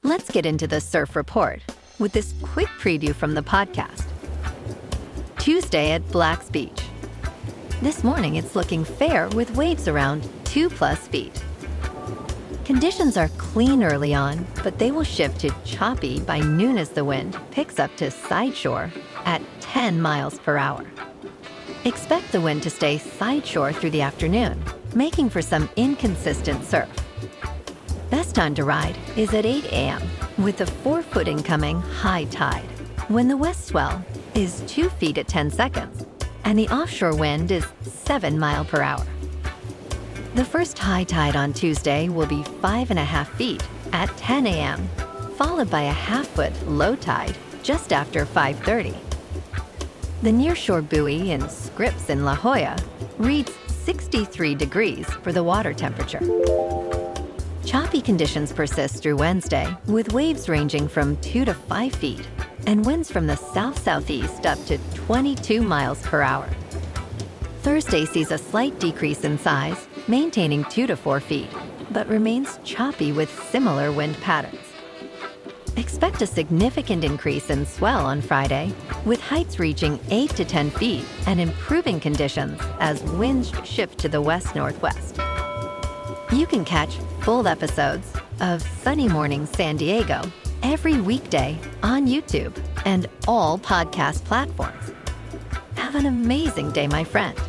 Let's get into the surf report with this quick preview from the podcast. Tuesday at Black's Beach. This morning it's looking fair with waves around 2+ feet. Conditions are clean early on, but they will shift to choppy by noon as the wind picks up to side shore at 10 miles per hour. Expect the wind to stay side shore through the afternoon, making for some inconsistent surf. Best time to ride is at 8 a.m. with a 4-foot incoming high tide, when the west swell is 2 feet at 10 seconds and the offshore wind is 7 miles per hour. The first high tide on Tuesday will be 5.5 feet at 10 a.m., followed by a half-foot low tide just after 5:30. The nearshore buoy in Scripps in La Jolla reads 63 degrees for the water temperature. Choppy conditions persist through Wednesday, with waves ranging from 2 to 5 feet and winds from the south-southeast up to 22 miles per hour. Thursday sees a slight decrease in size, maintaining 2 to 4 feet, but remains choppy with similar wind patterns. Expect a significant increase in swell on Friday, with heights reaching 8 to 10 feet and improving conditions as winds shift to the west-northwest. You can catch full episodes of Sunny Morning San Diego every weekday on YouTube and all podcast platforms. Have an amazing day, my friend.